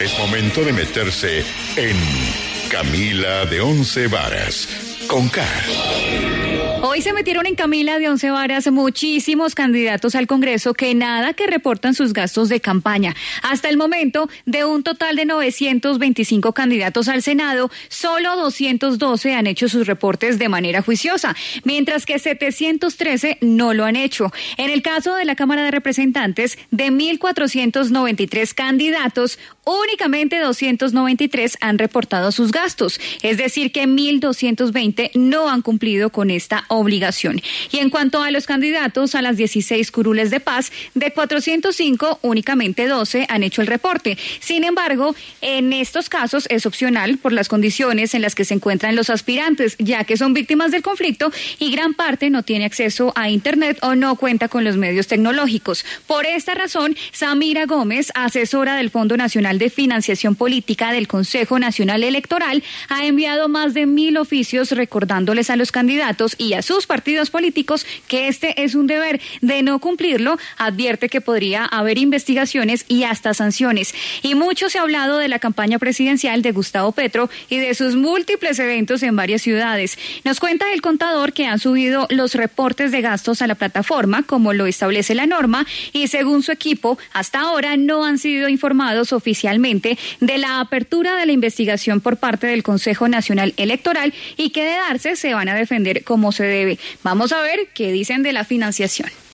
Es momento de meterse en Camila de Once Varas, con K. Hoy se metieron en Camila de Once Varas muchísimos candidatos al Congreso que nada que reportan sus gastos de campaña. Hasta el momento, de un total de 925 candidatos al Senado, solo 212 han hecho sus reportes de manera juiciosa, mientras que 713 no lo han hecho. En el caso de la Cámara de Representantes, de 1.493 candidatos, únicamente 293 han reportado sus gastos, es decir que 1.220 no han cumplido con esta obligación. Y en cuanto a los candidatos a las 16 curules de paz, de 405, únicamente 12 han hecho el reporte. Sin embargo, en estos casos es opcional por las condiciones en las que se encuentran los aspirantes, ya que son víctimas del conflicto y gran parte no tiene acceso a Internet o no cuenta con los medios tecnológicos. Por esta razón, Samira Gómez, asesora del Fondo Nacional de Financiación Política del Consejo Nacional Electoral, ha enviado más de 1.000 oficios recordándoles a los candidatos y a sus partidos políticos que este es un deber. De no cumplirlo, advierte que podría haber investigaciones y hasta sanciones. Y mucho se ha hablado de la campaña presidencial de Gustavo Petro y de sus múltiples eventos en varias ciudades. Nos cuenta el contador que han subido los reportes de gastos a la plataforma, como lo establece la norma, y según su equipo, hasta ahora no han sido informados oficialmente de la apertura de la investigación por parte del Consejo Nacional Electoral y que de darse se van a defender como se debe. Vamos a ver qué dicen de la financiación.